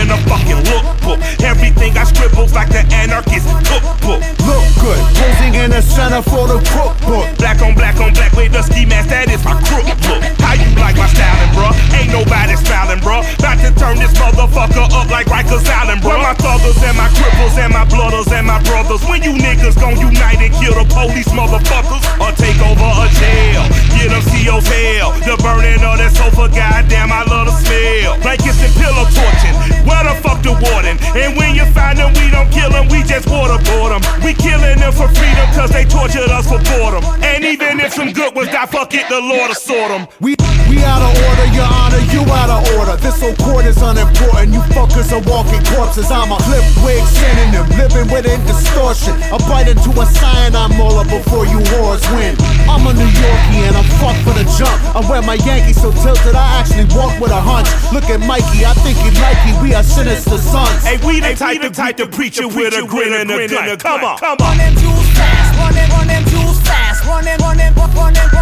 in a fucking lookbook. Everything I scribbles like the anarchist cookbook. Look good, posing in the center for the cookbook. Black on black with the ski mask, that is my crook look. How you like my styling, bruh? Ain't nobody smiling, bruh. About to turn this motherfucker up like Rikers Island, bruh. My thuggers and my cripples and my blooders and my brothers. When you niggas gon' unite and kill the police motherfuckers, or take over a jail, get them CO's hell. The burning of that sofa, goddamn, I love the smell. Blankets and pillow torching, where the fuck the warden? And when you find them, we don't kill them, we just waterboard them. We killing them for freedom, cause they tortured us for boredom. And even if some good ones die, fuck it, the Lord will sort them. We out of order, your honor, you out of order. This whole court is unimportant, you fuckers are walking corpses. I'm a clip wig synonym, living within distortion. I bite into a cyanide molar before you whores win. I'm a New Yorkie and I'm fucked for the jump. I wear my Yankees so tilted, I actually walk with a hunch. Look at Mikey, I think he like you, we are sinister sons. Hey, we the type to preach you with a grin and a gun. Come on. Running too fast, running too fast, running